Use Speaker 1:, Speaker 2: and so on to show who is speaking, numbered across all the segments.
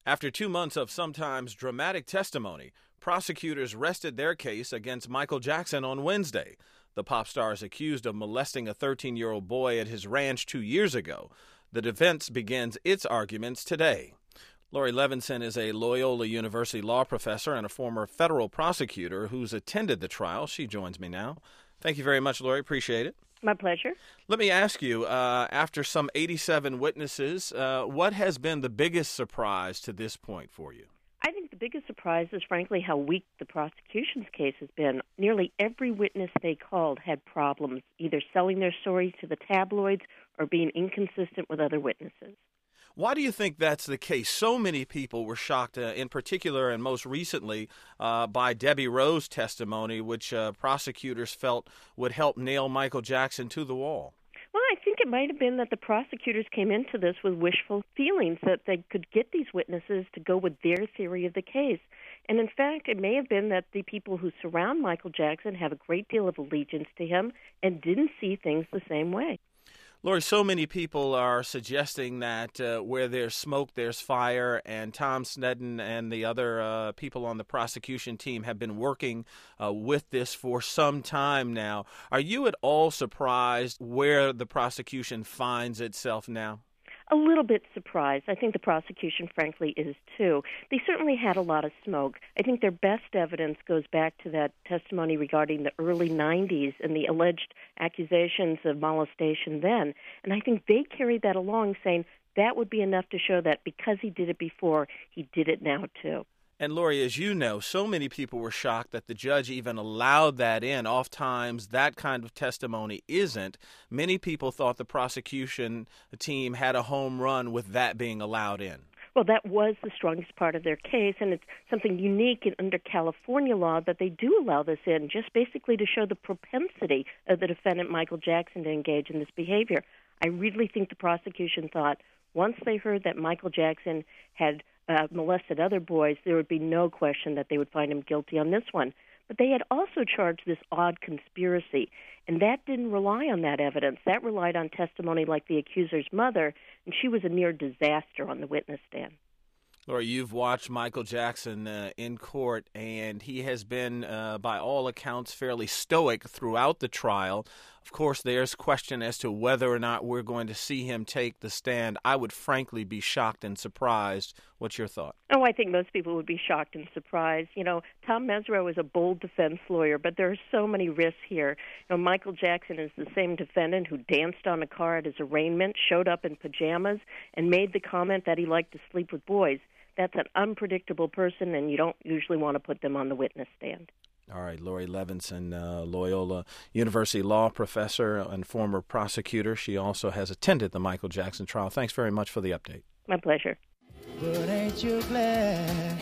Speaker 1: After 2 months of sometimes dramatic testimony, prosecutors rested their case against Michael Jackson on Wednesday. The pop star is accused of molesting a 13-year-old boy at his ranch 2 years ago. The defense begins its arguments today. Laurie Levenson is a Loyola University law professor and a former federal prosecutor who's attended the trial. She joins me now. Thank you very much, Laurie. Appreciate it.
Speaker 2: My pleasure.
Speaker 1: Let me ask you, after some 87 witnesses, what has been the biggest surprise to this point for you?
Speaker 2: I think the biggest surprise is, frankly, how weak the prosecution's case has been. Nearly every witness they called had problems, either selling their stories to the tabloids or being inconsistent with other witnesses.
Speaker 1: Why do you think that's the case? So many people were shocked, in particular and most recently, by Debbie Rowe's testimony, which prosecutors felt would help nail Michael Jackson to the wall.
Speaker 2: Well, I think it might have been that the prosecutors came into this with wishful feelings that they could get these witnesses to go with their theory of the case. And in fact, it may have been that the people who surround Michael Jackson have a great deal of allegiance to him and didn't see things the same way.
Speaker 1: Laurie, so many people are suggesting that where there's smoke, there's fire, and Tom Sneddon and the other people on the prosecution team have been working with this for some time now. Are you at all surprised where the prosecution finds itself now?
Speaker 2: A little bit surprised. I think the prosecution, frankly, is too. They certainly had a lot of smoke. I think their best evidence goes back to that testimony regarding the early 90s and the alleged accusations of molestation then. And I think they carried that along, saying that would be enough to show that because he did it before, he did it now too.
Speaker 1: And Laurie, as you know, so many people were shocked that the judge even allowed that in. Oftentimes, that kind of testimony isn't. Many people thought the prosecution team had a home run with that being allowed in.
Speaker 2: Well, that was the strongest part of their case, and it's something unique under California law that they do allow this in, just basically to show the propensity of the defendant, Michael Jackson, to engage in this behavior. I really think the prosecution thought once they heard that Michael Jackson had molested other boys, there would be no question that they would find him guilty on this one. But they had also charged this odd conspiracy, and that didn't rely on that evidence. That relied on testimony like the accuser's mother, and she was a near disaster on the witness stand.
Speaker 1: Laurie, you've watched Michael Jackson in court, and he has been, by all accounts, fairly stoic throughout the trial. Of course, there's question as to whether or not we're going to see him take the stand. I would frankly be shocked and surprised. What's your thought?
Speaker 2: Oh, I think most people would be shocked and surprised. You know, Tom Mesereau is a bold defense lawyer, but there are so many risks here. You know, Michael Jackson is the same defendant who danced on a car at his arraignment, showed up in pajamas, and made the comment that he liked to sleep with boys. That's an unpredictable person, and you don't usually want to put them on the witness stand.
Speaker 1: All right, Laurie Levenson, Loyola University law professor and former prosecutor. She also has attended the Michael Jackson trial. Thanks very much for the update.
Speaker 2: My pleasure.
Speaker 3: But ain't you glad?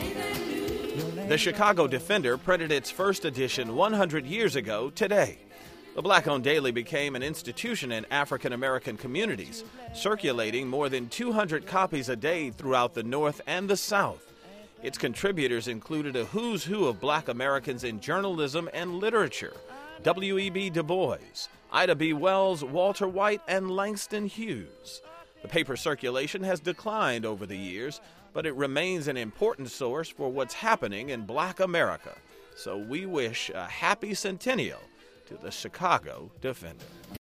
Speaker 1: The Chicago Defender printed its first edition 100 years ago today. The Black-owned daily became an institution in African-American communities, circulating more than 200 copies a day throughout the North and the South. Its contributors included a who's who of Black Americans in journalism and literature: W.E.B. Du Bois, Ida B. Wells, Walter White, and Langston Hughes. The paper's circulation has declined over the years, but it remains an important source for what's happening in Black America. So we wish a happy centennial to the Chicago Defender.